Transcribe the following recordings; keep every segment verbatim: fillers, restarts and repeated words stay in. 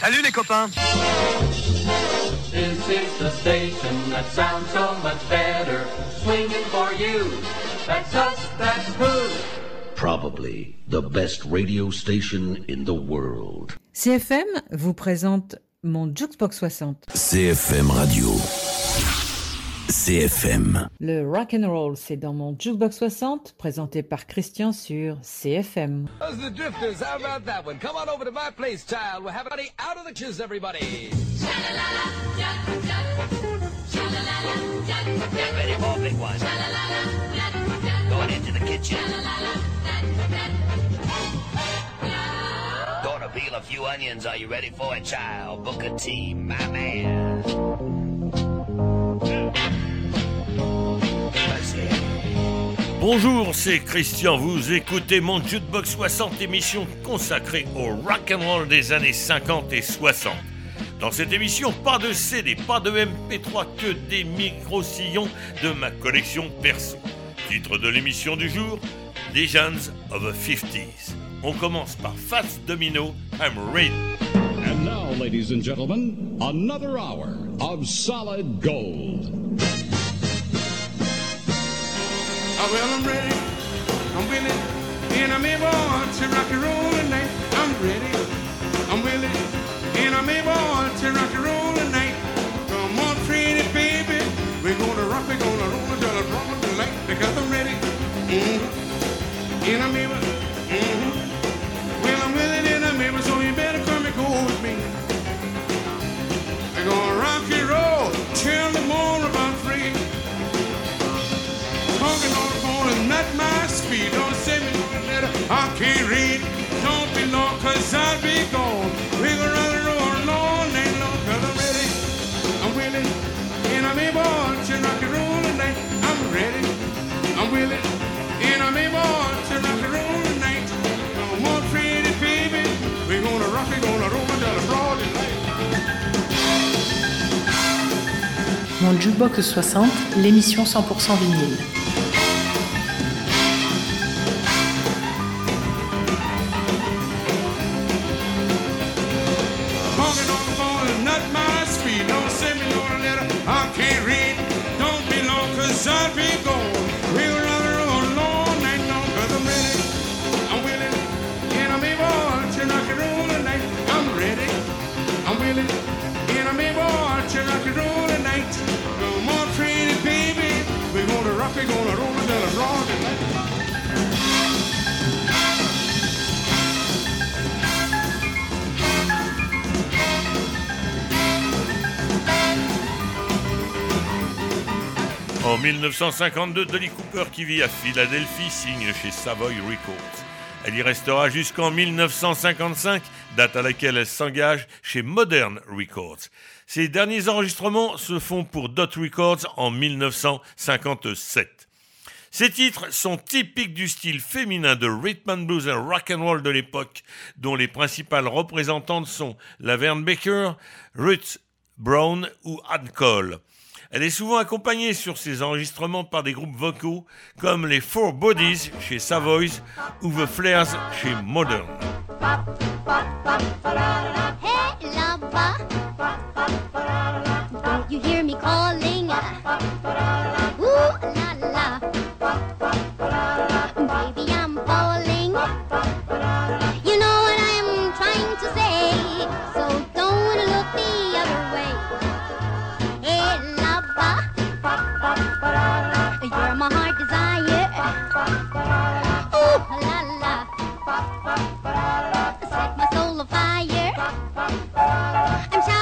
Salut les copains. This is the station that sounds so much better. Swinging for you. That's us, that's who. Probably the best radio station in the world. C F M vous présente mon Jukebox soixante. C F M Radio. C F M. Le rock and roll, c'est dans mon Jukebox soixante, présenté par Christian sur C F M. Us the Drifters, how about that one? Come on over to my place, child. We'll have a party out of the kids, everybody. Get ready for a big one. Going into the kitchen. Gonna peel a few onions. Are you ready for it, child? Booker T, my man. Bonjour, c'est Christian, vous écoutez mon Jukebox soixante, émission consacrée au rock'n'roll des années cinquante et soixante. Dans cette émission, pas de C D, pas de M P trois, que des micro-sillons de ma collection perso. Titre de l'émission du jour, Legends of the fifties. On commence par Fats Domino, I'm Ready. And now, ladies and gentlemen, another hour of solid gold. Oh, well, I'm ready, I'm willing, and I'm able to rock and roll tonight. I'm ready, I'm willing, and I'm able to rock and roll tonight. Come on, pretty baby, we're gonna rock, we're gonna roll until the drum tonight. Because I'm ready, mm-hmm, and I'm able, mm-hmm. Well, I'm willing and I'm able, so you better come and go with me. We're gonna rock and roll till the morning about three. Talking on the phone is not my speed. Don't send me no letter, I can't read. Don't be long, cause I'll be gone. We're gonna run and roll all night long. Cause I'm ready, I'm willing, and I'm able to rock and roll tonight. I'm ready, I'm willing, and I'm able to rock and roll tonight. Come on, pretty baby, we're gonna rock, we're gonna roll until the broad daylight. Mon Jukebox soixante, l'émission cent pour cent vinyle. I'll be gone. We'll run around all night long. Cause I'm ready, I'm willing, and I'm able to rock and roll tonight. I'm ready, I'm willing, and I'm able to rock and roll tonight. Come on, pretty baby, we're gonna rock, we're gonna roll until the broad daylight. En dix-neuf cent cinquante-deux, Dolly Cooper, qui vit à Philadelphie, signe chez Savoy Records. Elle y restera jusqu'en dix-neuf cent cinquante-cinq, date à laquelle elle s'engage chez Modern Records. Ses derniers enregistrements se font pour Dot Records en dix-neuf cent cinquante-sept. Ces titres sont typiques du style féminin de rhythm and blues et rock and roll de l'époque, dont les principales représentantes sont Laverne Baker, Ruth Brown ou Ann Cole. Elle est souvent accompagnée sur ses enregistrements par des groupes vocaux comme les Four Bodies chez Savoys ou The Flares chez Modern. Hey, lover, don't you hear me calling? Ooh, la la, baby, I'm falling. You know what I'm trying to say, so don't look the other way. Hey, lover, you're my heart desire. Ooh, la la, set my soul afire. I'm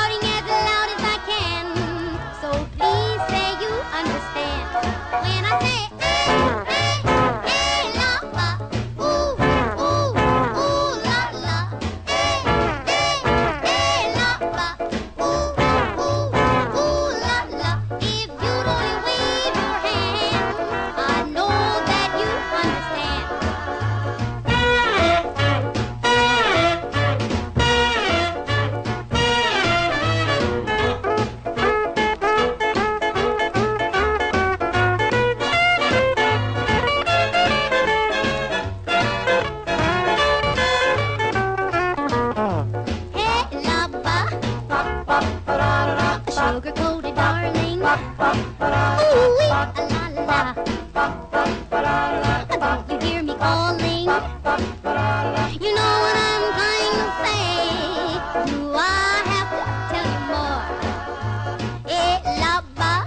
Do I have to tell you more? Hey, lover,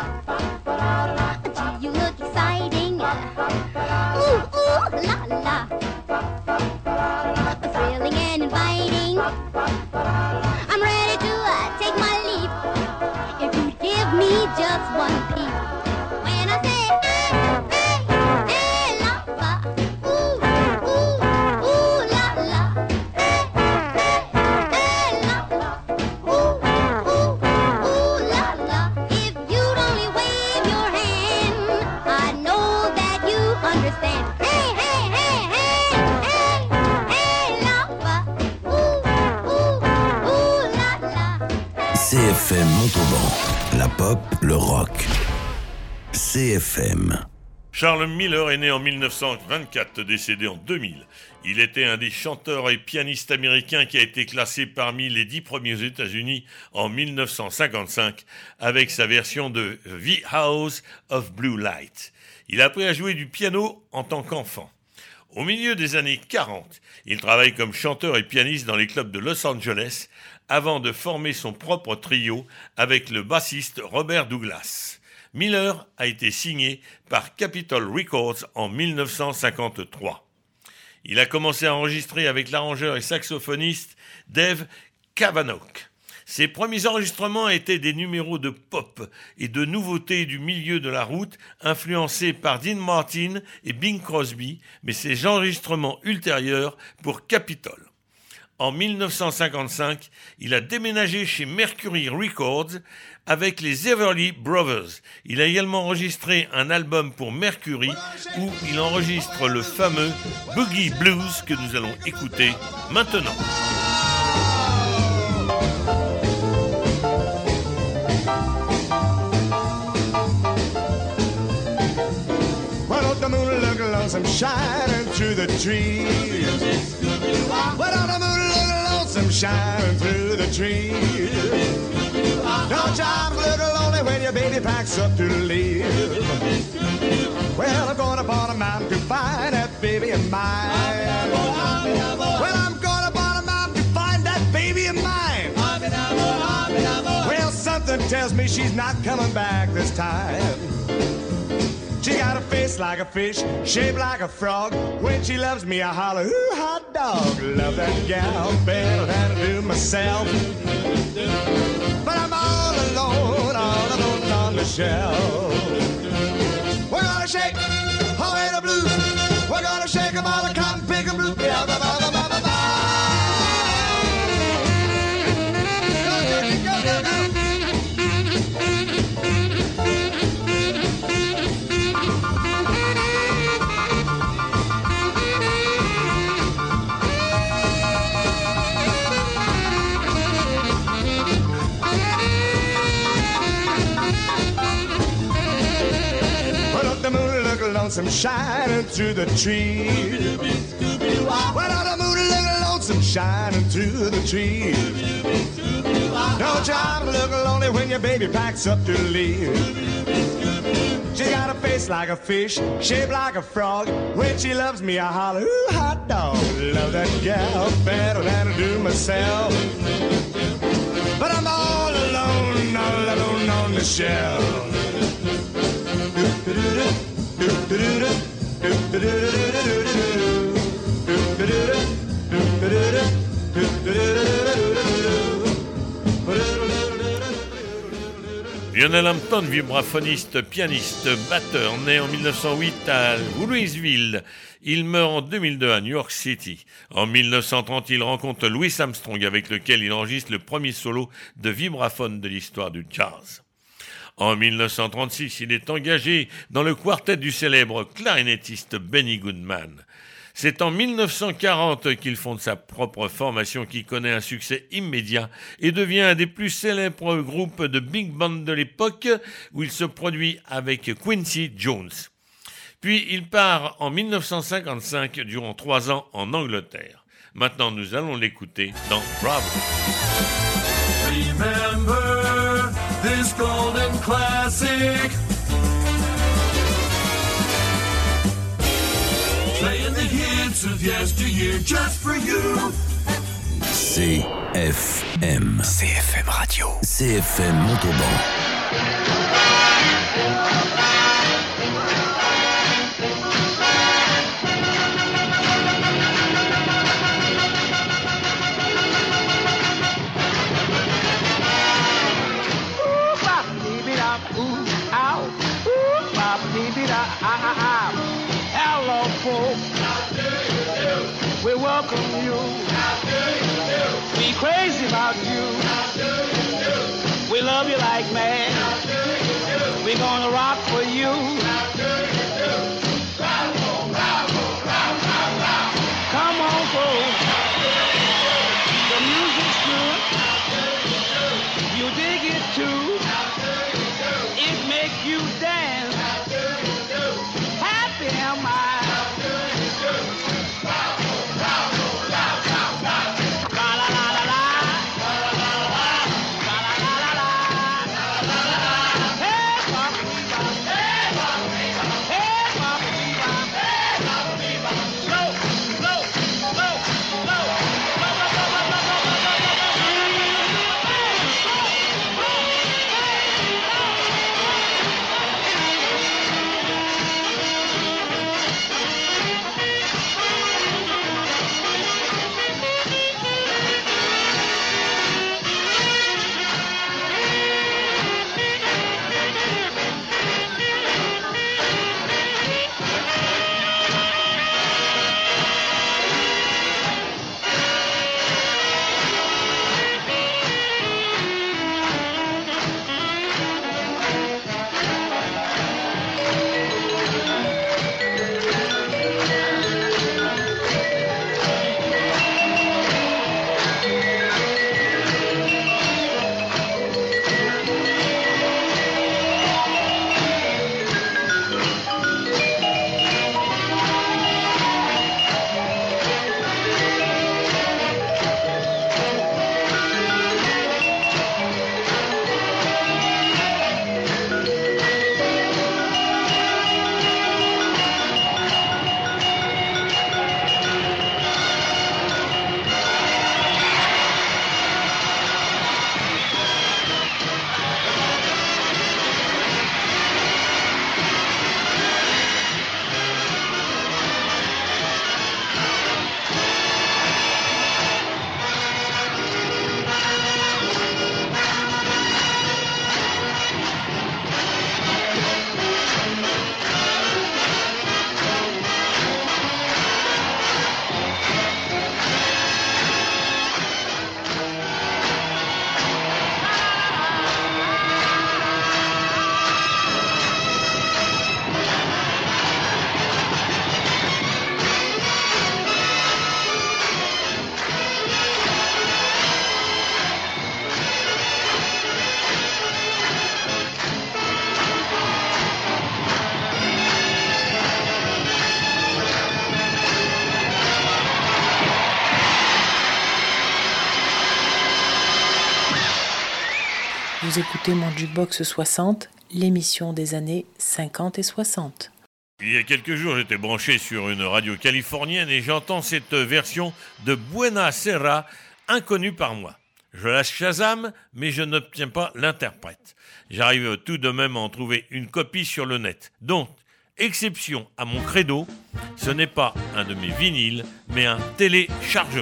gee, you look exciting. Ooh, ooh, la la, thrilling and inviting. I'm ready to uh, take my leave. If you give me just one peep. When I say, hey, hey, hey, lover, ooh, ooh, ooh, la la. Hey, hey, hey, lover, ooh, ooh, ooh, la la. If you'd only wave your hand, I know that you understand. Hey, hey, hey, hey, hey, hey, lover, ooh, ooh, ooh, la la. C F M Montauban, la pop, le rock. C F M. Charles Miller est né en mille neuf cent vingt-quatre, décédé en deux mille. Il était un des chanteurs et pianistes américains qui a été classé parmi les dix premiers aux États-Unis en mille neuf cent cinquante-cinq avec sa version de The House of Blue Light. Il a appris à jouer du piano en tant qu'enfant. Au milieu des années quarante, il travaille comme chanteur et pianiste dans les clubs de Los Angeles avant de former son propre trio avec le bassiste Robert Douglas. Miller a été signé par Capitol Records en mille neuf cent cinquante-trois. Il a commencé à enregistrer avec l'arrangeur et saxophoniste Dave Cavanaugh. Ses premiers enregistrements étaient des numéros de pop et de nouveautés du milieu de la route, influencés par Dean Martin et Bing Crosby, mais ses enregistrements ultérieurs pour Capitol. En mille neuf cent cinquante-cinq, il a déménagé chez Mercury Records avec les Everly Brothers. Il a également enregistré un album pour Mercury où il enregistre le fameux Boogie Blues que nous allons écouter maintenant. Well, the moon look lonesome shining through the trees. Well, the moon look lonesome shining through the trees. Don't you look lonely when your baby packs up to leave? Well, I'm going up on a mountain to find that baby of mine. Well, I'm going up on a mountain to find that baby of mine. Well, something tells me she's not coming back this time. She got a face like a fish, shaped like a frog. When she loves me, I holler, ooh, hot dog. Love that gal better than I do myself. But I'm all alone, all alone on the shelf. We're gonna shake, away the blues. We're gonna shake 'em all the cotton pick 'em blue. Yeah, blah, blah, blah, blah, blah, blah. Go, Jackie, go, go, go. Lonesome shining through the trees. Well, on the moon look lonesome shining through the trees. Don't you look lonely when your baby packs up to leave? She got a face like a fish, shaped like a frog. When she loves me, I holler, ooh, hot dog. Love that gal better than I do myself. But I'm all alone, all alone on the shelf. Lionel Hampton, vibraphoniste, pianiste, batteur, né en mille neuf cent huit à Louisville. Il meurt en deux mille deux à New York City. En mille neuf cent trente, il rencontre Louis Armstrong avec lequel il enregistre le premier solo de vibraphone de l'histoire du jazz. En mille neuf cent trente-six, il est engagé dans le quartet du célèbre clarinettiste Benny Goodman. C'est en mille neuf cent quarante qu'il fonde sa propre formation qui connaît un succès immédiat et devient un des plus célèbres groupes de big band de l'époque où il se produit avec Quincy Jones. Puis il part en mille neuf cent cinquante-cinq durant trois ans en Angleterre. Maintenant, nous allons l'écouter dans Bravo. Remember this golden classic. Playing the hits of yesteryear just for you. C F M. C F M Radio. C F M Montauban. Hello, folks. We welcome you. We crazy about you. We love you like mad. We're gonna rock for you. Come on, folks. The music's good. You dig it too. It makes you dance. Happy am I. Vous écoutez mon Jukebox soixante, l'émission des années cinquante et soixante. Il y a quelques jours, j'étais branché sur une radio californienne et j'entends cette version de Buena Sera, inconnue par moi. Je la Shazam, mais je n'obtiens pas l'interprète. J'arrive tout de même à en trouver une copie sur le net. Donc, exception à mon credo, ce n'est pas un de mes vinyles, mais un téléchargement.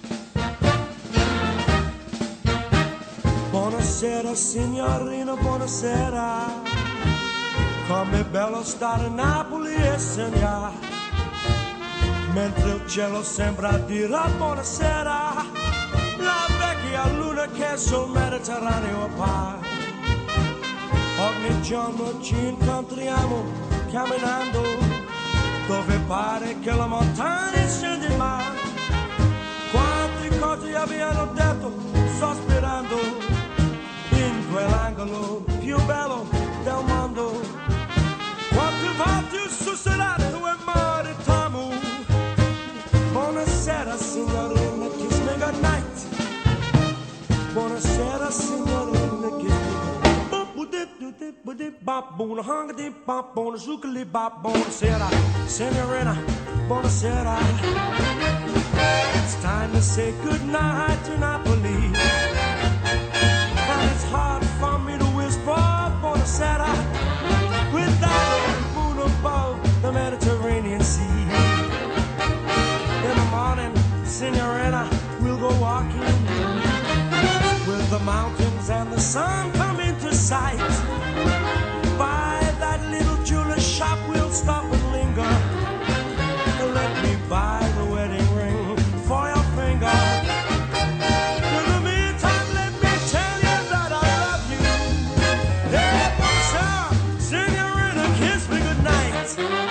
Buonasera signorina, buonasera. Come bello stare a Napoli e sognare, mentre il cielo sembra dire buonasera. La vecchia luna che sul Mediterraneo appare. Ogni giorno ci incontriamo camminando, dove pare che la montagna scende in mare. Quante cose abbiamo detto sospirando, in quell'angolo più bello del mondo. Quante volte ho sussurrato e maritamu. Buonasera signorina, kiss me good night. Buonasera signorina, kiss me good night. Buona hanga di bop, buona zuccheri bop. Buonasera signorina, buonasera. It's time to say goodnight to Napoli. And it's hard for me to whisper Buonasera without the moon above the Mediterranean Sea. In the morning, Signorina, we'll go walking with the mountains and the sun come into sight. By that little jeweler shop, we'll stop and linger. Let me buy the wedding ring for your finger. In the meantime, let me tell you that I love you. Hey, sir, Signorina, kiss me goodnight.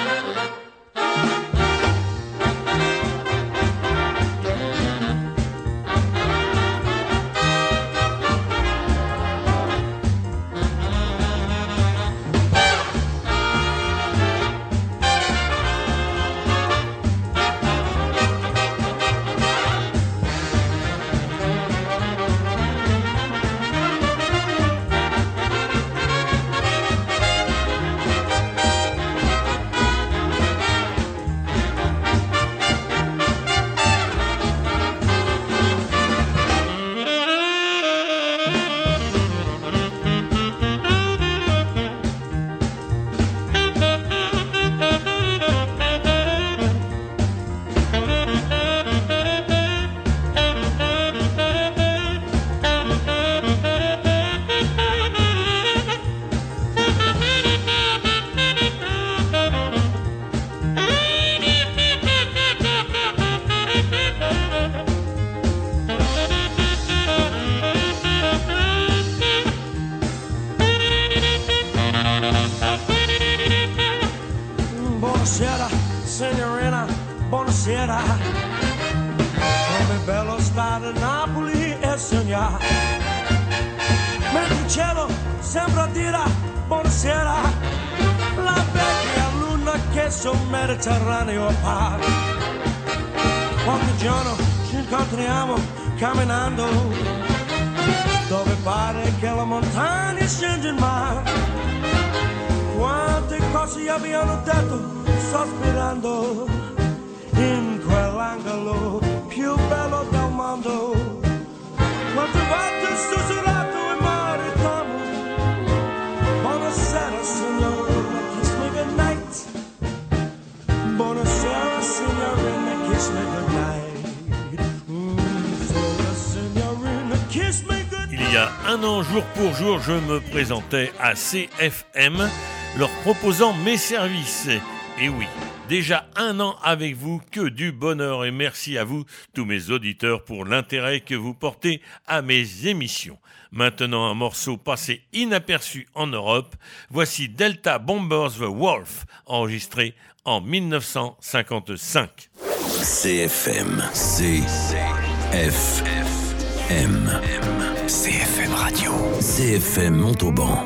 Buonasera, signorina, buonasera. Come bello stare a Napoli e sognare. Mentre il cielo sembra dire buonasera. La vecchia luna che sul Mediterraneo appare. Qualche giorno ci incontriamo camminando, dove pare che la montagna scende in mare. Quante cose abbiano detto sospirando in quell'angolo più bello del mondo. Quante volte sussurrato e maritamo. Buonasera signorina, kiss me goodnight. Buonasera signorina, kiss me goodnight. Buonasera signorina, kiss me goodnight. Il y a un an, jour pour jour, je me présentais à C F M, leur proposant mes services. Et oui, déjà un an avec vous, que du bonheur, et merci à vous, tous mes auditeurs, pour l'intérêt que vous portez à mes émissions. Maintenant, un morceau passé inaperçu en Europe, voici Delta Bombers The Wolf, enregistré en dix-neuf cent cinquante-cinq. C F M, C F M, C F M Radio, C F M Montauban.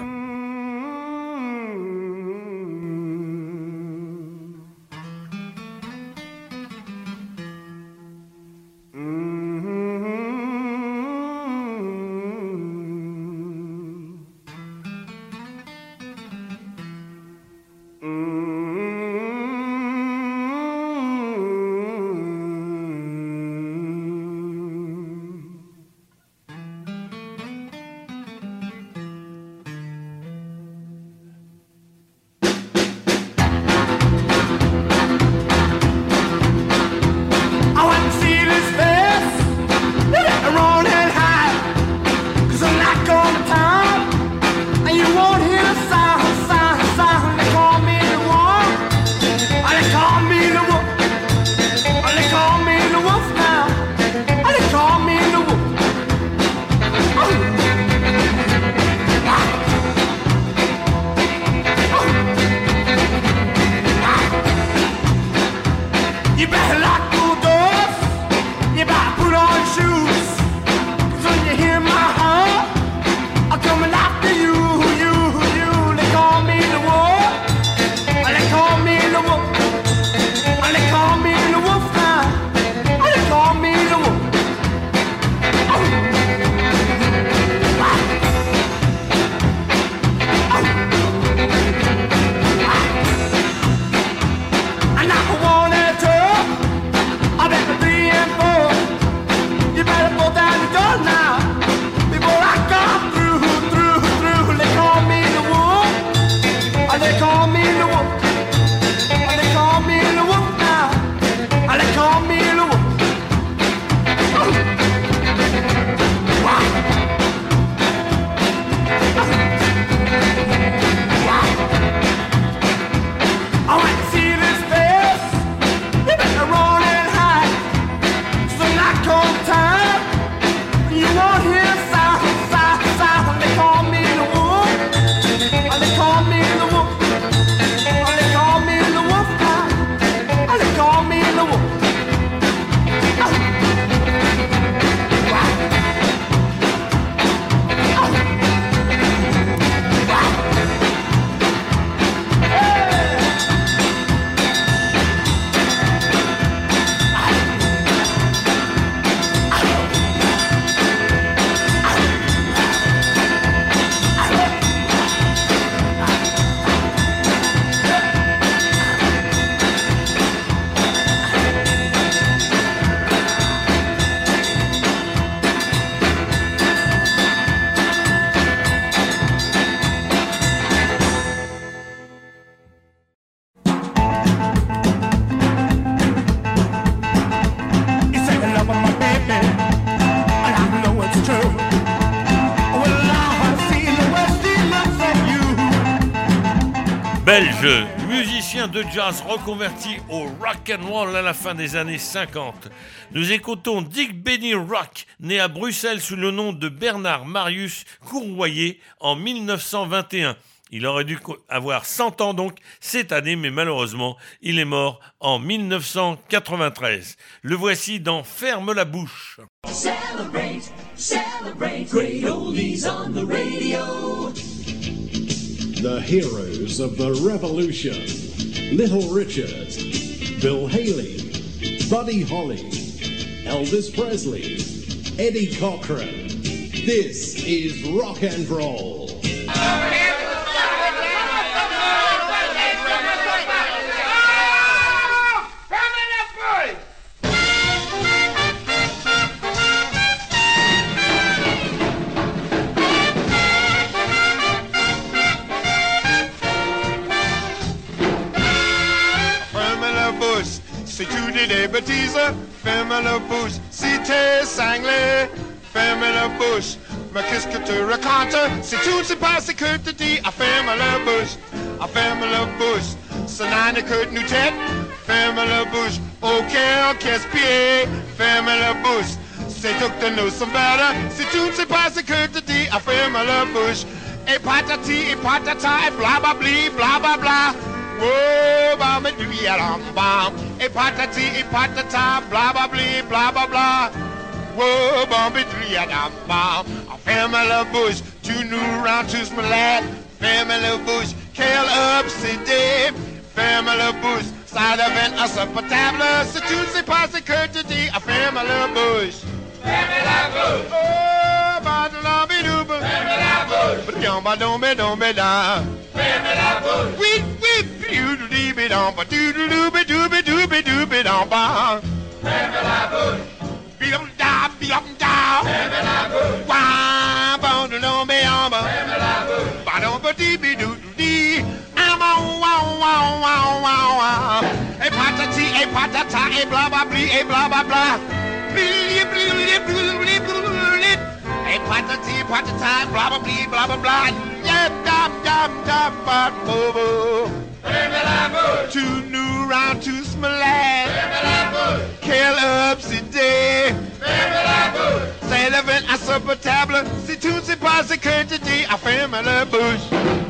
Belge, musicien de jazz reconverti au rock and roll à la fin des années cinquante. Nous écoutons Dick Benny Rock, né à Bruxelles sous le nom de Bernard Marius Cournoyer en mille neuf cent vingt et un. Il aurait dû avoir cent ans donc cette année, mais malheureusement, il est mort en mille neuf cent quatre-vingt-treize. Le voici dans Ferme la bouche. Celebrate, celebrate, great oldies on the radio. The heroes of the revolution. Little Richard, Bill Haley, Buddy Holly, Elvis Presley, Eddie Cochran. This is rock and roll. C'est tout des bêtises, ferme la bouche, si t'es cinglé, ferme la bouche. Mais qu'est-ce que tu racontes? C'est tout, c'est pas ce que tu dis, ah, ferme la bouche, ah, ferme la bouche. Ce n'est que nous tête, ferme la bouche. Ok, casse-pied, ferme la bouche. C'est tout que nous sommes bêtes, c'est tout, c'est pas ce que tu dis, ah, ferme la bouche. Et patati, et patata, et blablabli, blablabla. Oh, bam, et lui, alors, bam. Et patati, et patata, blablabli, blablabla. Oh, bam, et lui, alors, bam. Ferme la bouche, tu nous rends tous malades. Ferme la bouche, quel obsédé. Ferme la bouche, ça devient insupportable. C'est tout, c'est pas ce que tu dis. Ferme la bouche. Ferme la bouche. Oh, badala, bidouba. Ferme la bouche. Yamba, dombe, dombe, da. Ferme la bouche. Oui, oui, doodly bit on, but doodly dooby dooby dooby dooby on, ba. Ferme la bouche. Bidum da, bidum da. Ferme la bouche. Wah, bon, no, me on, ba. Ferme la bouche. Badum, ba, dee, be, doodly. I'm on, wow, wow, wow, wow, wow. A patati, a patata, a blah, blah, blee, a blah, blah, blah. Blee, blee, blee, blee, blee, blee. A patati, patata, blah, blah, blee, blah, blah, blah. Yeah, dum, dum, dum, but, boo, boo. Ferme la bouche. Tout nous rend tous malades. Ferme la bouche. Quel obsédé. Ferme la bouche. C'est le vent insupportable. C'est tout, c'est pas ce que tu dis. Ah, ferme la bouche.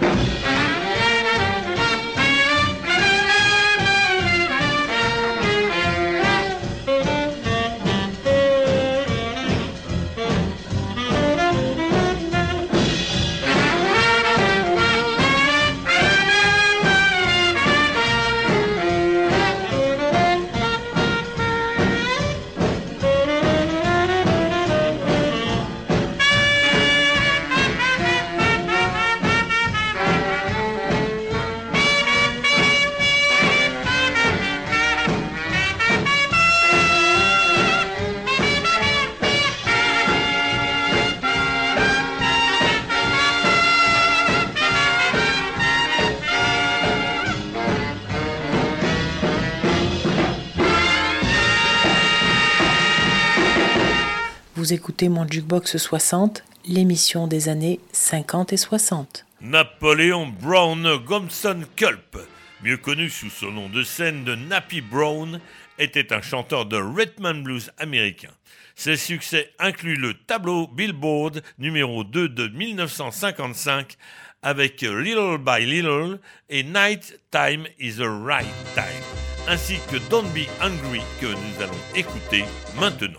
Vous écoutez mon Jukebox soixante, l'émission des années cinquante et soixante. Napoléon Brown Gomson Culp, mieux connu sous son nom de scène de Nappy Brown, était un chanteur de rhythm and blues américain. Ses succès incluent le tableau Billboard numéro deux de mille neuf cent cinquante-cinq avec Little by Little et Night Time is the Right Time, ainsi que Don't Be Hungry que nous allons écouter maintenant.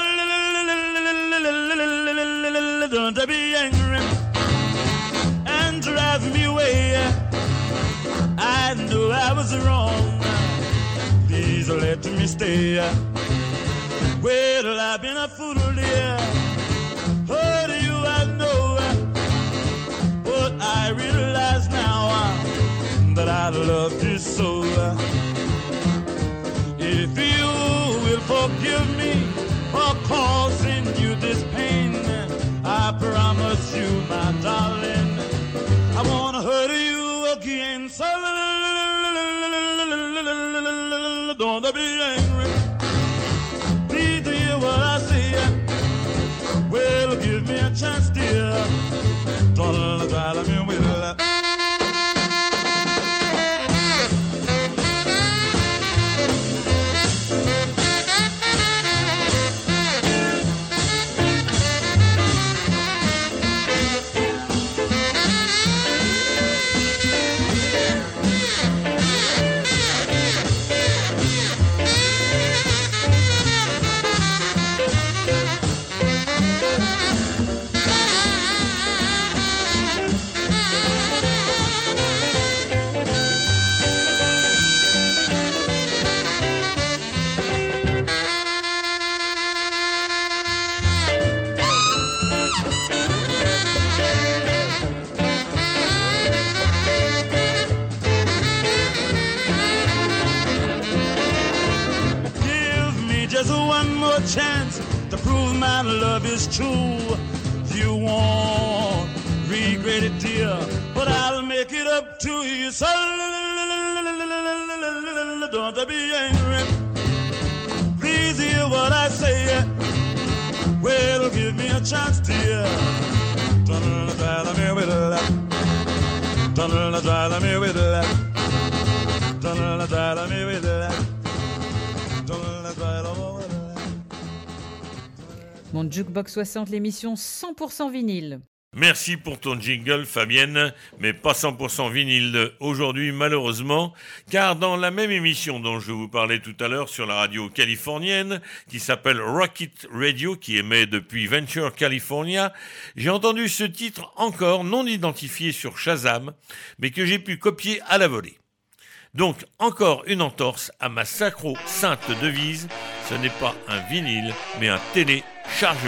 Don't be angry and drive me away. I knew I was wrong. Please let me stay. Well, I've been a fool, dear. Hurt you, I know. But I realize now that I love you so. If you will forgive me for causing you this pain, I promise you, my darling, I won't hurt you again. So don't be angry. Please hear what I say. Well, give me a chance, dear. Don't try to me with chance to prove my love is true. You won't regret it, dear, but I'll make it up to you. So don't be angry. Please hear what I say. Well, give me a chance, dear. Don't try me with that. Don't try me with that. Don't try me with that. Don't try me with that. Mon Jukebox soixante, l'émission cent pour cent vinyle. Merci pour ton jingle, Fabienne, mais pas cent pour cent vinyle aujourd'hui, malheureusement, car dans la même émission dont je vous parlais tout à l'heure sur la radio californienne, qui s'appelle Rocket Radio, qui émet depuis Venture, California, j'ai entendu ce titre encore non identifié sur Shazam, mais que j'ai pu copier à la volée. Donc, encore une entorse à ma sacro-sainte devise, ce n'est pas un vinyle, mais un téléchargement.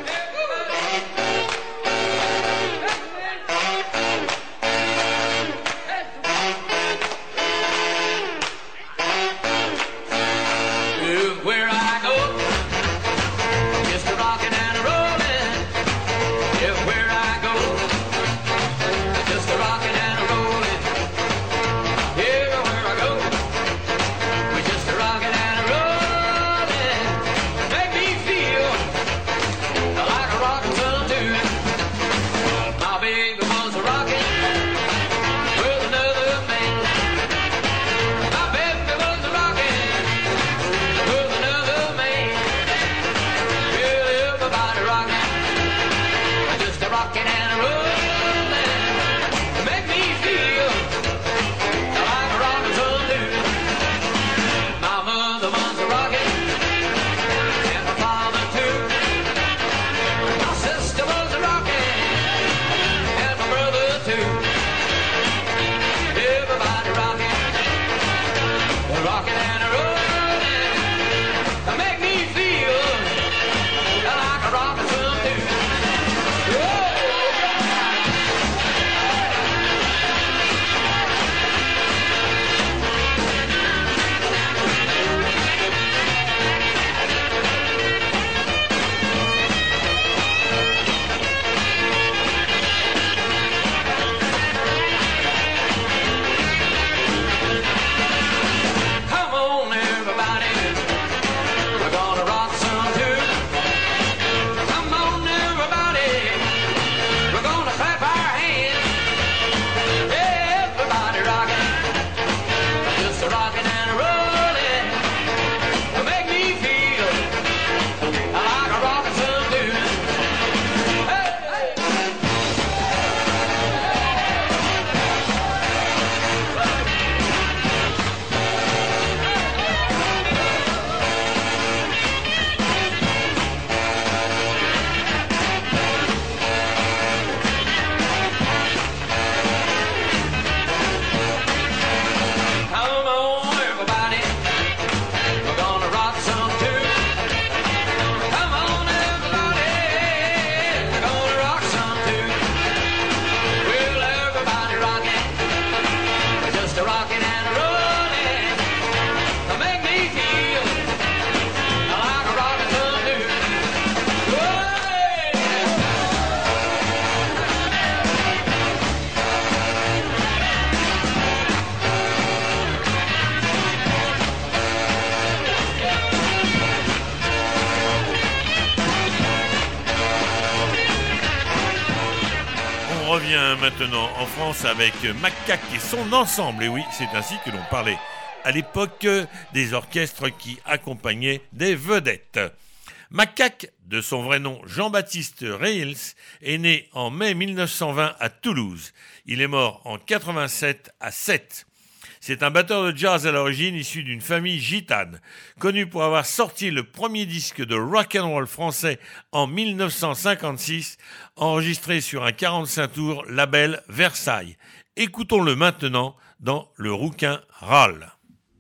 Maintenant en France avec Macaque et son ensemble. Et oui, c'est ainsi que l'on parlait à l'époque des orchestres qui accompagnaient des vedettes. Macaque, de son vrai nom Jean-Baptiste Reils, est né en mai mille neuf cent vingt à Toulouse. Il est mort en quatre-vingt-sept à Sète. C'est un batteur de jazz à l'origine issu d'une famille gitane, connu pour avoir sorti le premier disque de rock'n'roll français en mille neuf cent cinquante-six, enregistré sur un quarante-cinq tours label Versailles. Écoutons-le maintenant dans Le Rouquin râle.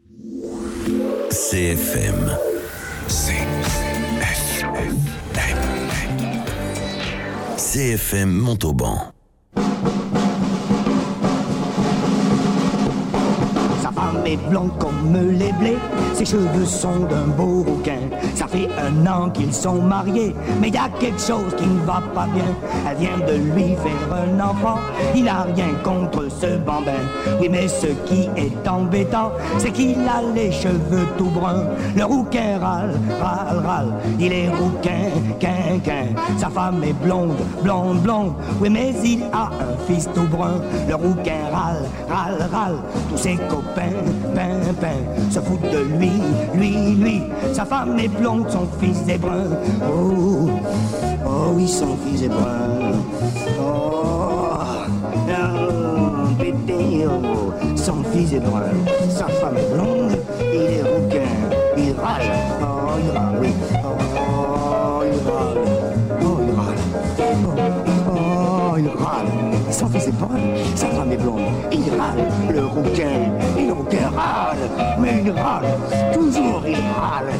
C F M. C F M. C F M Montauban. Sa femme est blonde comme les blés, ses cheveux sont d'un beau rouquin. Ça fait un an qu'ils sont mariés, mais y a quelque chose qui ne va pas bien. Elle vient de lui faire un enfant, il n'a rien contre ce bambin. Oui, mais ce qui est embêtant, c'est qu'il a les cheveux tout bruns. Le rouquin râle, râle, râle, il est rouquin, quin, quin. Sa femme est blonde, blonde, blonde, oui, mais il a un fils tout brun. Le rouquin râle, râle, râle, tous ses copains, pin, pin, se foutent de lui, lui, lui. Sa femme est blonde, son fils est brun. Oh, oh oui, son fils est brun. Oh, oh, bébé, oh, son fils est brun. Sa femme est blonde, il est rouquin. Il râle, oh, il râle, oui. Oh, il râle, oh, il râle. Oh, oh, il râle. Son fils est brun, sa femme est blonde. Il râle, le rouquin. Et le rouquin râle, mais il râle. Toujours il râle.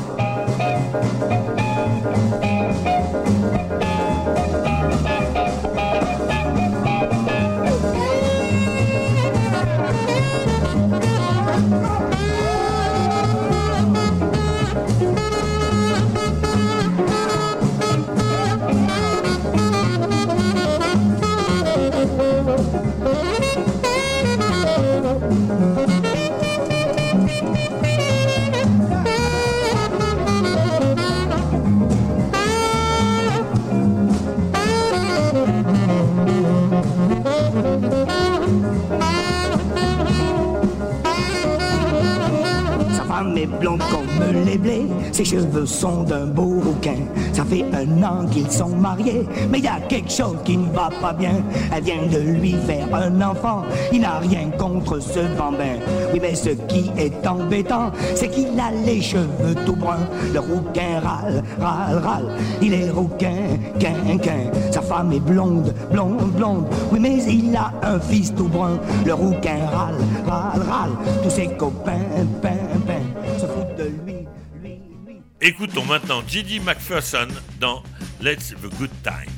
Mais blonde comme les blés, ses cheveux sont d'un beau rouquin. Ça fait un an qu'ils sont mariés, mais y a quelque chose qui ne va pas bien. Elle vient de lui faire un enfant, il n'a rien contre ce bambin. Oui, mais ce qui est embêtant, c'est qu'il a les cheveux tout bruns. Le rouquin râle, râle, râle, il est rouquin, quin, quin. Sa femme est blonde, blonde, blonde, oui, mais il a un fils tout brun. Le rouquin râle, râle, râle, tous ses copains, pin, pin, se foutent de lui, lui, lui. Écoutons maintenant Didi McPherson dans Let's Have a Good Time.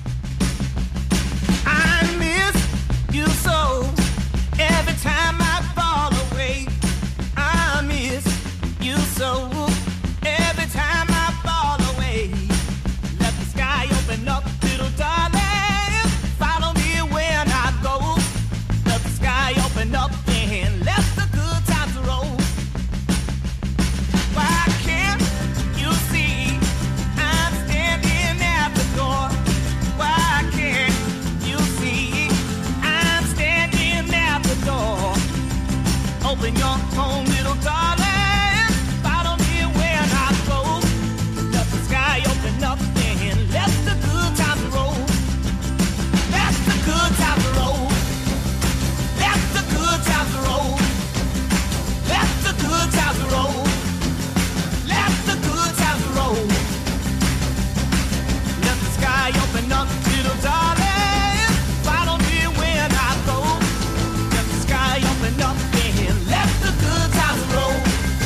I miss you so every time I fall away. I miss you so every time I fall away. Let the sky open up, little darling. Follow me when I go. Let the sky open up and let the good times roll. Why can't you see I'm standing at the door? Why can't you see I'm standing at the door? Open your home, little darling. Follow me when I go. Let the sky open up and let the good times roll. Let the good times roll. Let the good times roll. Let the good times roll. Let the good times roll. Let the sky open up, little darling. Follow me when I go. Let the sky open up and let the good times roll.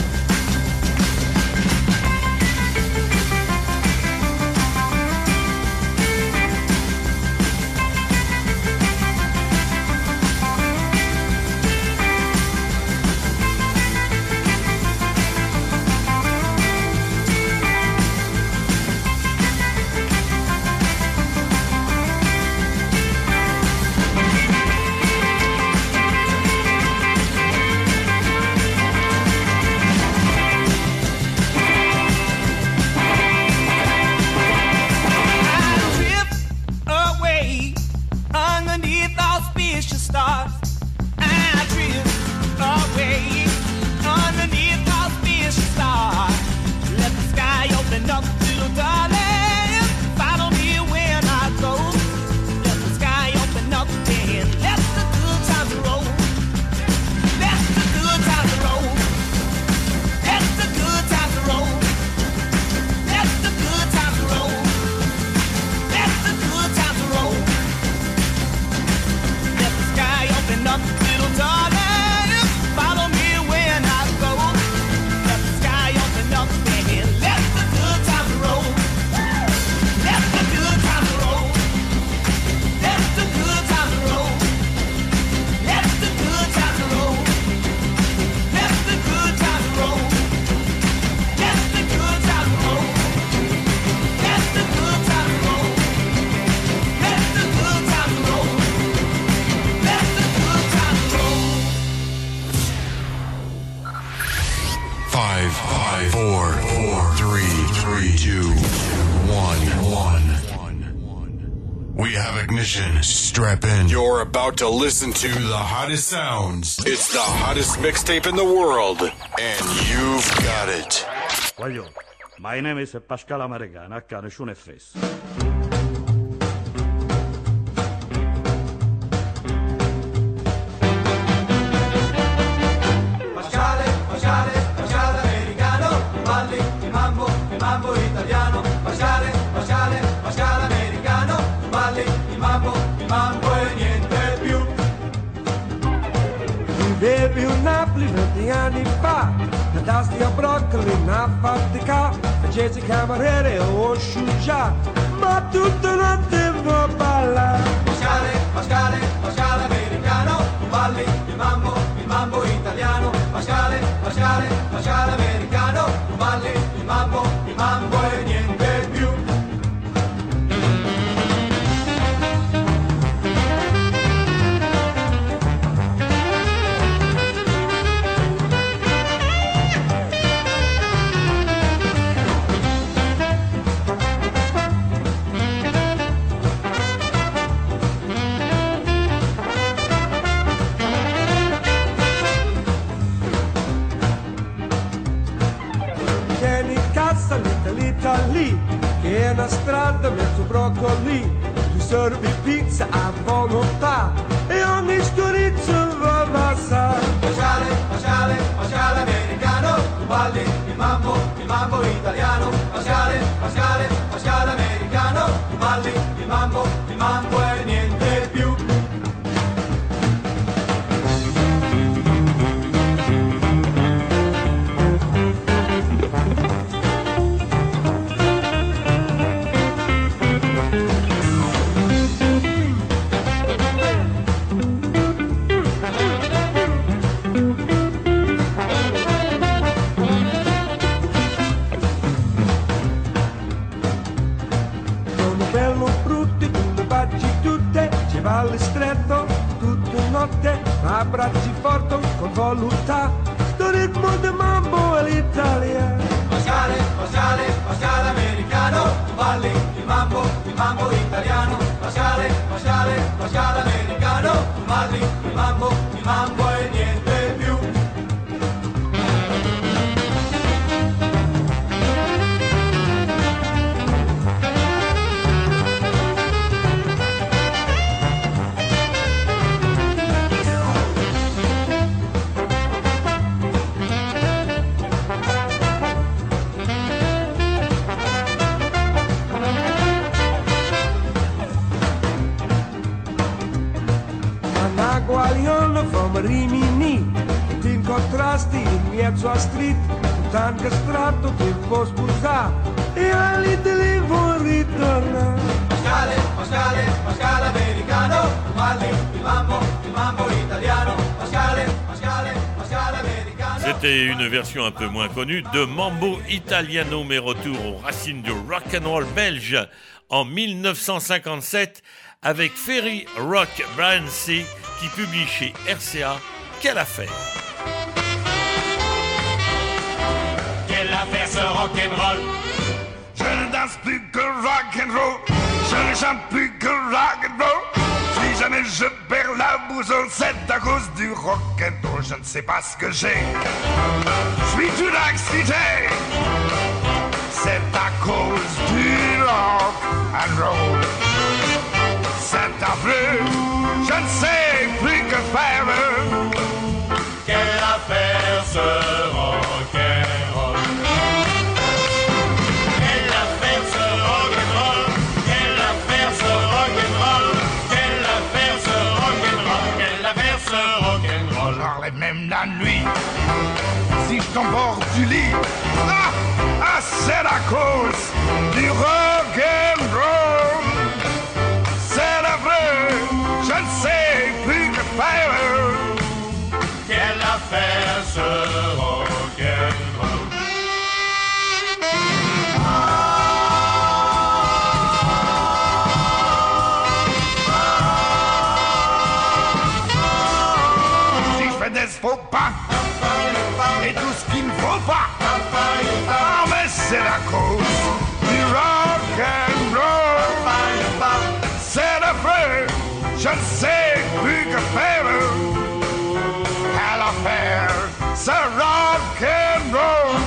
Away underneath auspicious stars. I drift away underneath auspicious stars. Let the sky open up, little darling. Follow me when I go. Let the sky open up and let the good times roll. Let the good times roll. Let the good times roll. Let the good times roll. Let the good times roll. Let the sky open up, little darling. Follow me when Technician, strap in. You're about to listen to the hottest sounds. It's the hottest mixtape in the world, and you've got it. Voglio. My name is Pascal American, H nessuno è fesso. Pascale, Pascale, Pascale americano, balli il mambo, il mambo italiano. Pascale, Pascale, Pascale americano, balli il mambo, il mambo e niente più. Vivevi a Napoli venti anni fa, da tasti a broccoli, una fatica, facesi cameriere o sciuggia, ma tutto non te va ballare. Pascale, Pascale, Pascale americano, balli il mambo, il mambo italiano. Pascale, Pascale, Pascale americano, balli il mambo, il mambo e niente più. Lì, che è una strada mezzo broccoli, tu servi pizza a volontà e ogni scorizzo va a passare. Pasciale, Pasciale, Pasciale americano, tu balli il mambo, il mambo italiano. Pasciale, Pasciale, Pasciale americano, tu balli il mambo, il mambo e niente più. Valle stretto, tutta notte, abbracci forti con volontà, sto ritmo di mambo all'italiano. Pascale, Pascale, Pascale americano, tu balli il mambo, il mambo italiano. Pascale, Pascale, Pascale americano, tu balli il mambo, il mambo e niente più. From Rimini, ti incontrasti in mezzo a street, un tanto strato ti può sposare e all'Italia vuoi ritornare. Pascale, Pascale, Pascale americano, tu balli il mambo, il mambo italiano. Pascale, Pascale, Pascale americano. C'était une version un peu moins connue de Mambo Italiano, mais retour aux racines du rock and roll belge en mille neuf cent cinquante-sept avec Ferry Rock Brian C qui publie chez R C A Quelle affaire. Quelle affaire ce rock'n'roll. Je ne danse plus que rock'n'roll, je ne chante plus que rock'n'roll. Si jamais je perds la boussole, c'est à cause du rock'n'roll. Je ne sais pas ce que j'ai, je suis tout excité. C'est à cause du rock'n'roll. C'est affreux, je ne sais plus que faire. Quelle affaire ce rock'n'roll. Quelle affaire ce rock'n'roll. Quelle affaire ce rock'n'roll. Quelle affaire ce rock'n'roll. Quelle affaire ce rock'n'roll. J'enlève même la nuit si je tombe hors du lit. Ah, ah c'est à cause du rock'n'roll. C'est affreux, je ne sais plus que faire. Quelle affaire ce rock'n'roll. Si je fais des faux pas et tout ce qu'il ne faut pas, ah mais c'est la cause du rock'n'roll. C'est affreux. je ne sais plus que faire. Quelle affaire, ce rock and roll.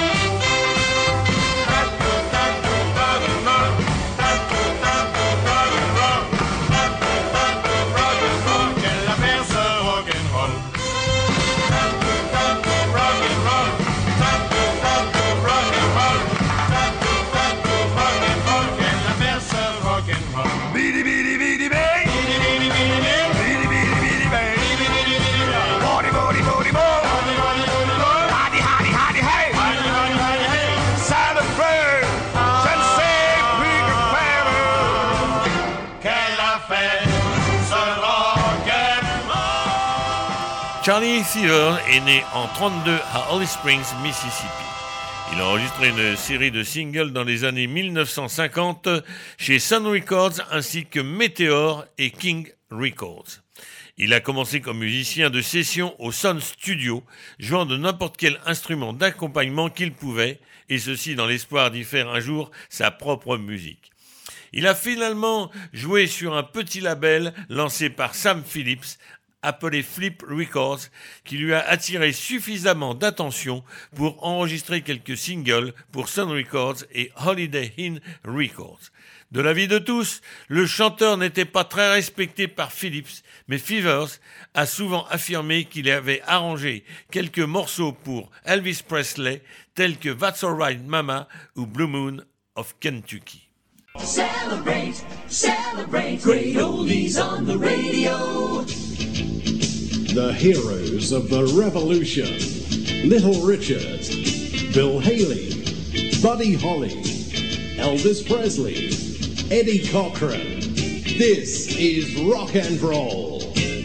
Charlie Fever est né en trente-deux à Holly Springs, Mississippi. Il a enregistré une série de singles dans les années mille neuf cent cinquante chez Sun Records ainsi que Meteor et King Records. Il a commencé comme musicien de session au Sun Studio, jouant de n'importe quel instrument d'accompagnement qu'il pouvait, et ceci dans l'espoir d'y faire un jour sa propre musique. Il a finalement joué sur un petit label lancé par Sam Phillips, appelé Flip Records, qui lui a attiré suffisamment d'attention pour enregistrer quelques singles pour Sun Records et Holiday Inn Records. De l'avis de tous, le chanteur n'était pas très respecté par Phillips, mais Fevers a souvent affirmé qu'il avait arrangé quelques morceaux pour Elvis Presley, tels que That's Alright Mama ou Blue Moon of Kentucky. Celebrate, celebrate, great oldies on the radio. The heroes of the revolution. Little Richard, Bill Haley, Buddy Holly, Elvis Presley, Eddie Cochran. This is rock and roll.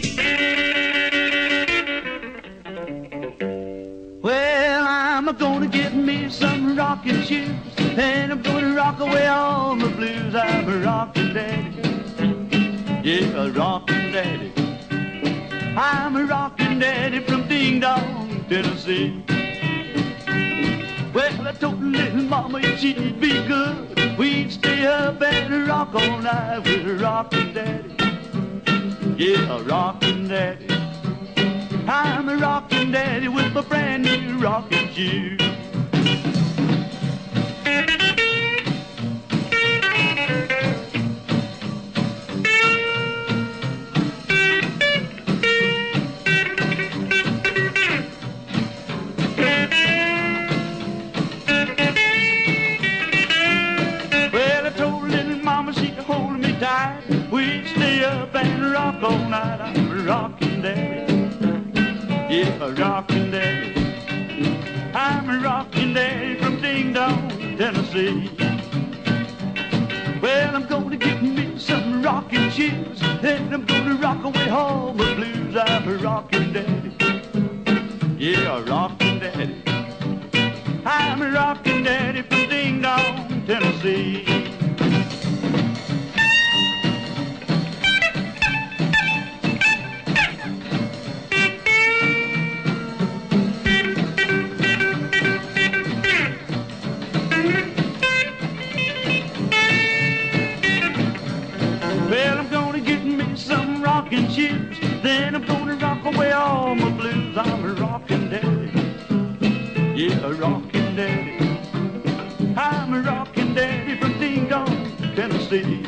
Well, I'm gonna get me some rocking shoes, and I'm gonna rock away all the blues. I'm a rockin' daddy, yeah, a rockin' daddy. I'm a rockin' daddy from Ding Dong, Tennessee. Well, I told little mama she'd be good. We'd stay up and rock all night with a rockin' daddy, yeah, a rockin' daddy. I'm a rockin' daddy with my brand new rockin' shoes. Well, I told little mama she'd hold me tight. We'd stay up and rock all night. I'm a rockin' daddy, yeah, a rockin' daddy. I'm a rockin' daddy from Ding Dong, Tennessee. Well, I'm gonna get me some rockin' shoes, and I'm gonna rock away all my blues. I'm a rockin' daddy, yeah, a rockin' daddy. I'm a rockin' daddy from Ding Dong, Tennessee. Well, I'm gonna get me some rockin' shoes, then I'm gonna rock away all my blues. I'm a rockin' daddy, yeah, a rockin' daddy. I'm a rockin' daddy from Ding Dong, Tennessee.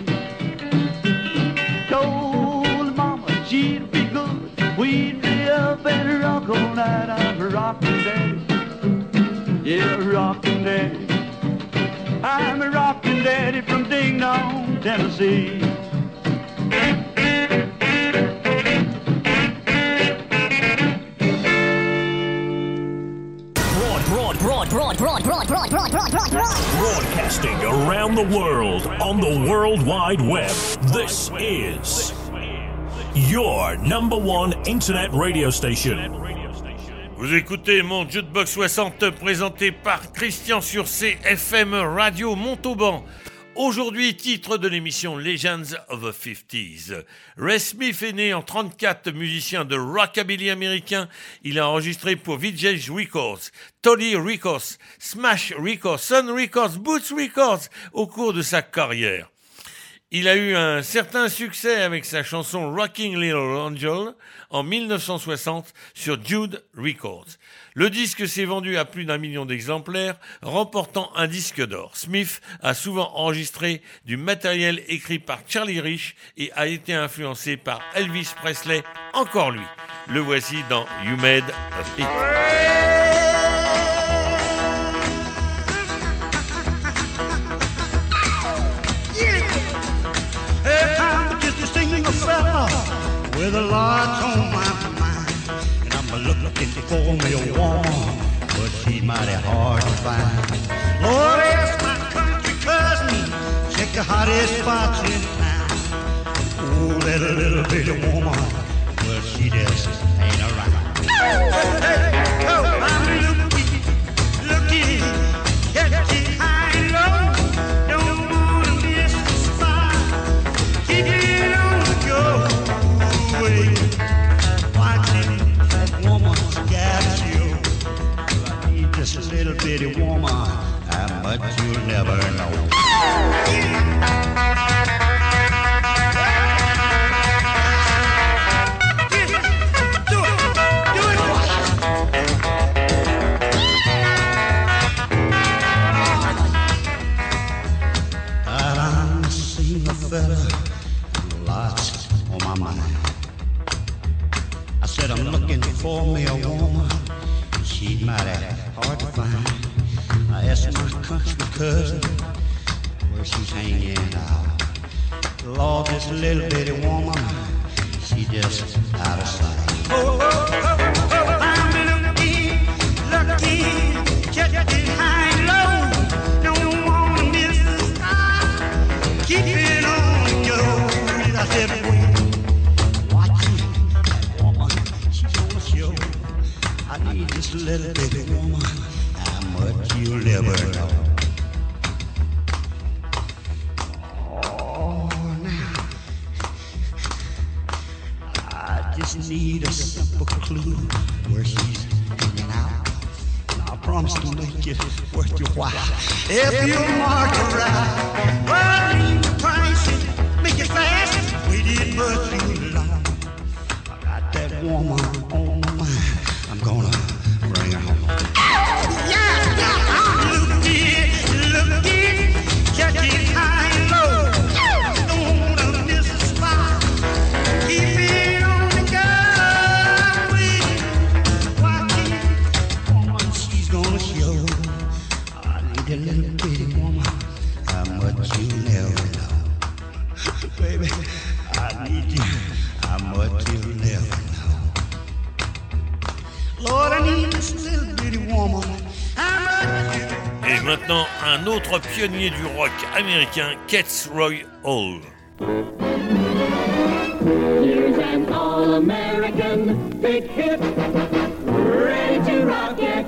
Told mama she'd be good. We'd be up and rock all night. I'm a rockin' daddy, yeah, a rockin' daddy. I'm a rockin' daddy from Ding Dong, Tennessee. Broad, broad, broad, broad, broad, broad, broad, broad, broad, broad, broad. Broadcasting around the world on the World Wide Web. This is your number one internet radio station. Vous écoutez mon Jukebox soixante présenté par Christian sur C F M Radio Montauban. Aujourd'hui, titre de l'émission Legends of the fifties. Ray Smith est né en trente-quatre, musicien de rockabilly américain. Il a enregistré pour Village Records, Tolly Records, Smash Records, Sun Records, Boots Records au cours de sa carrière. Il a eu un certain succès avec sa chanson Rocking Little Angel en mille neuf cent soixante sur Jude Records. Le disque s'est vendu à plus d'un million d'exemplaires, remportant un disque d'or. Smith a souvent enregistré du matériel écrit par Charlie Rich et a été influencé par Elvis Presley, encore lui. Le voici dans You Made a Hit. With a lot on my mind, and I'm looking for me a woman, but she's mighty hard to find. Lord, ask my country cousin, check the hottest spots in town. Oh, that little bitty woman, well, she just ain't around. Hey, hey, oh, I'm looking, looking, catching high and low. Don't wanna miss the spot. Keep it on the go. Watching that woman's got you. I need just a little bitty woman, how much you'll never know. I'm seeing a fella, lots on my mind. I said I'm looking for me a woman, she's mighty hard to find. I asked my country cousin where she's hanging out. Lord, this little bitty woman, she just out of sight. Oh, oh, oh, oh, I'm looking, looking, catching high and low. Don't wanna miss the sky, keep it on the go. I said, wait. I need this little bitty woman, how much you'll never know. Oh, now, I just need a simple clue where she's hanging out. And I promise to make it worth your while. If you mark her right, well, I need the price and make it fast. Waited much too long. I got that woman on my mind. I'm gonna bring her home. Yeah, yeah, I'm looking, looking, catching high and low. Don't wanna miss a spot. Keep it on the go. Waiting, watching, woman, she's gonna show. I need a little bitty woman, how much you never know. Baby, I need you, how much you never know. Lord, I need this little bitty woman. Et maintenant, un autre pionnier du rock américain, Fitzroy Hall. Here's an all-American big hit, ready to rock it.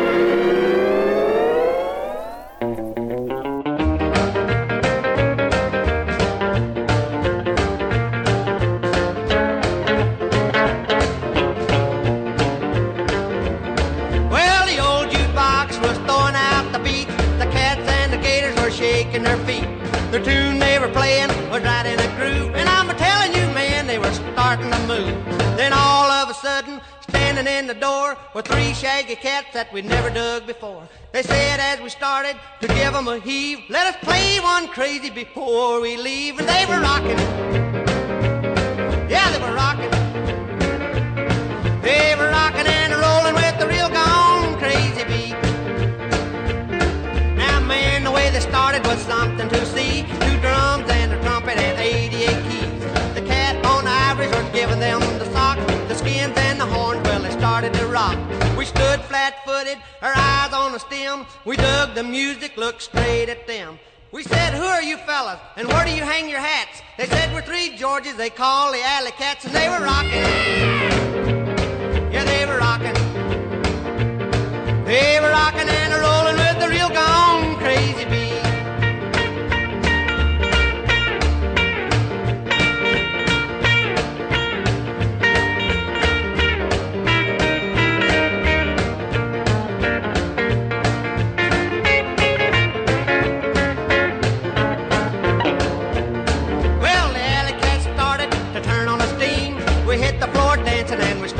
Shaking their feet. The tune they were playing was right in a groove, and I'm a-telling you, man, they were starting to move. Then all of a sudden, standing in the door were three shaggy cats that we'd never dug before. They said as we started to give them a heave, let us play one crazy before we leave. And they were rocking. Yeah, they were rocking. They were rocking and rolling with the real gone crazy beat. Man, the way they started was something to see. Two drums and a trumpet and eighty-eight keys. The cat on the ivories was giving them the socks, the skins and the horns, well, they started to rock. We stood flat-footed, our eyes on the stem. We dug the music, looked straight at them. We said, who are you fellas, and where do you hang your hats? They said, we're three Georges, they call the Alley Cats, and they were rocking. Yeah, they were rocking. They were rocking and rolling with the real gone crazy beat.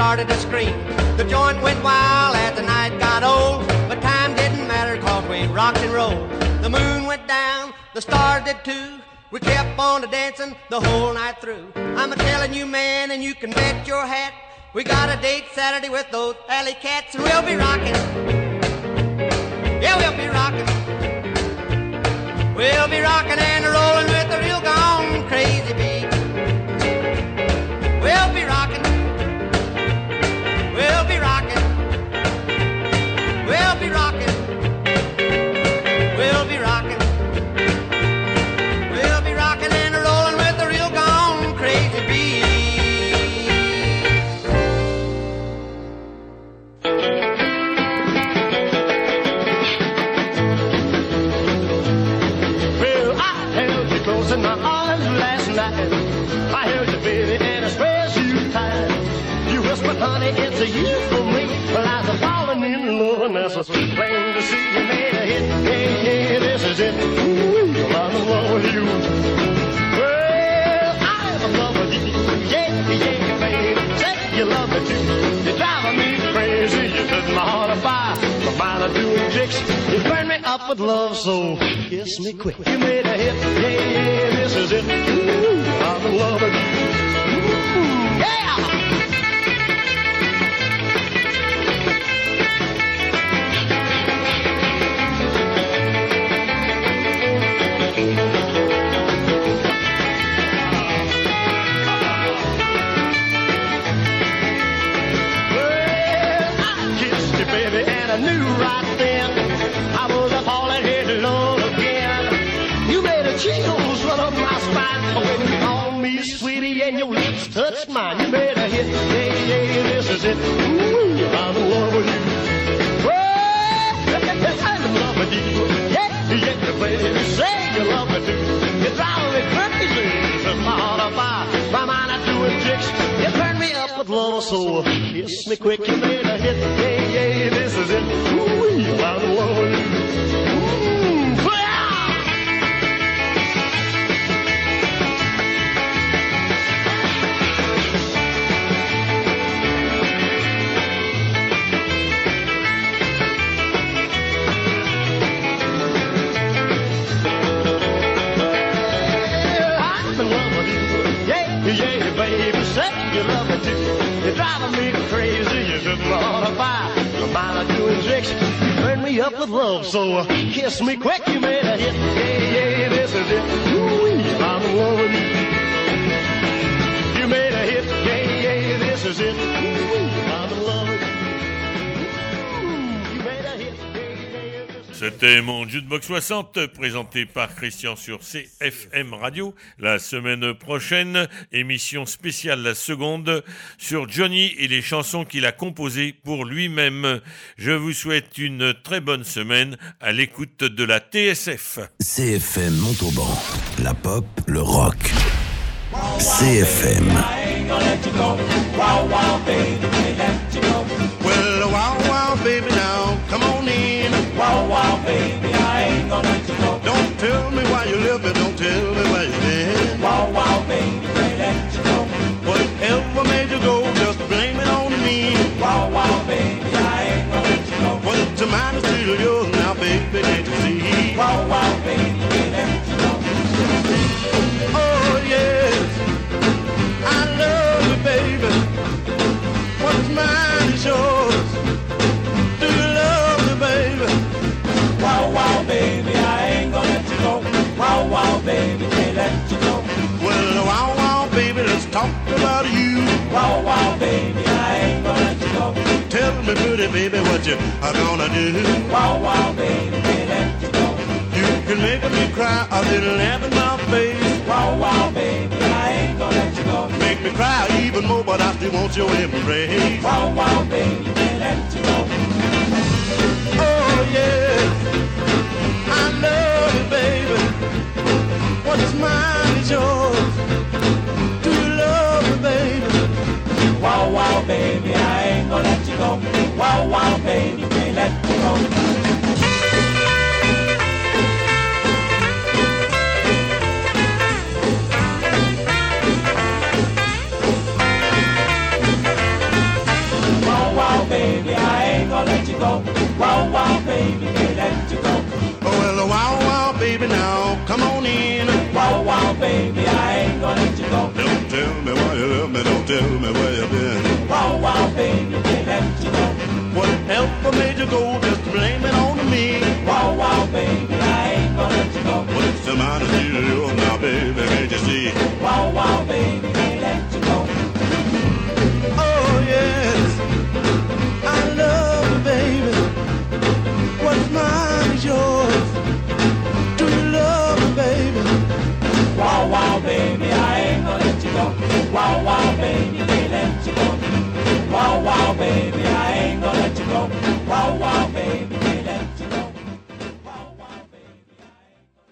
started to scream. The joint went wild as the night got old, but time didn't matter cause we rocked and rolled. The moon went down, the stars did too. We kept on a dancing the whole night through. I'm a telling you, man, and you can bet your hat, we got a date Saturday with those alley cats, and we'll be rocking. Yeah, we'll be rocking. We'll be rocking and rolling with a real gone crazy beat. We'll be rocking. We'll be rocking. We'll be rocking. We'll be rocking. We'll be rocking and rolling with a real gone crazy beat. Well, I held you close in my arms last night. I held you, baby, and I spread you tight. You whispered, honey, it's a you for me. Well, I was falling in love, and that's so plain to see. You made a hit, yeah, yeah, this is it. Ooh, I'm in love with you. Well, I'm in love with you, yeah, yeah, baby. Say you love me too. You're driving me crazy. You set my heart on fire. My mind is doing tricks. You burn me up with love, so kiss me quick. You made a hit, yeah, yeah, this is it. Ooh, I'm in love with you. Ooh, yeah! I knew right then I was a falling headlong again. You made a chills run up my spine when you called me sweetie and your lips touched mine. You made a hit, yeah, yeah, this is it. Ooh, I'm in love with you. Well, I'm in love with you. Yeah, yeah, baby, say you love me too. You're driving me crazy, set my heart on fire. My mind is doing tricks. You turn me up with love, so kiss me quick. You made a hit, yeah, yeah, this is it. Ooh, I'm in love with you. Ooh, yeah! I'm in love with you. Yeah, yeah, baby, say you love me too. You're driving me crazy. You set my heart on fire. My mind is doing tricks. You burn me up with love, so uh, kiss me quick. You made a hit. Yeah, yeah, this is it. Ooh, I'm in love with you. You made a hit. Yeah, yeah, this is it. Ooh, I'm in love with you. Ooh, you made a hit. C'était mon Jukebox soixante, présenté par Christian sur C F M Radio. La semaine prochaine, émission spéciale la seconde sur Johnny et les chansons qu'il a composées pour lui-même. Je vous souhaite une très bonne semaine à l'écoute de la T S F. C F M Montauban, la pop, le rock. C F M. Well, wow, wow, baby, now come on in. Wow, wow, baby, I ain't gonna let you go. Don't tell me why you live it, don't tell me why you been. Wow, wow, baby, can't let you go. Whatever made you go, just blame it on me. Wow, wow, baby, I ain't gonna let you go. What's the matter, still yours now, baby, can't you see? Wow, wow, baby, can't let you go. Oh, yes, I love you, baby. What's mine is yours. Do you love me, baby? Wow, wow, baby, I ain't gonna let you go. Wow, wow, baby, can't let you go. Well, wow, wow, baby, let's talk about you. Wow, wow, baby, I ain't gonna let you go. Tell me, pretty baby, what you are gonna do. Wow, wow, baby, can't let you go. You can make me cry a little laugh in my face. Wow, wow, baby, I ain't gonna let you go. Make me cry even more, but I still want your embrace. Wow, wow, baby, can't let you go. Oh, yes, I love you, baby. What's mine is yours. Do you love me, baby? Wow, wow, baby, I ain't gonna let you go. Wow, wow, baby, can't let you go. tell me where you been. Wow, wow, baby, can't let you go. Whatever made you go, just blame it on me. Wow, wow, baby, I ain't gonna let you go. What's the matter with you now, baby, can't you see? Wow, wow, baby, can't let you go. Oh, yes, I love you, baby. What's mine is yours. Do you love me, baby? Wow, wow, baby, I ain't gonna let you go. Wow,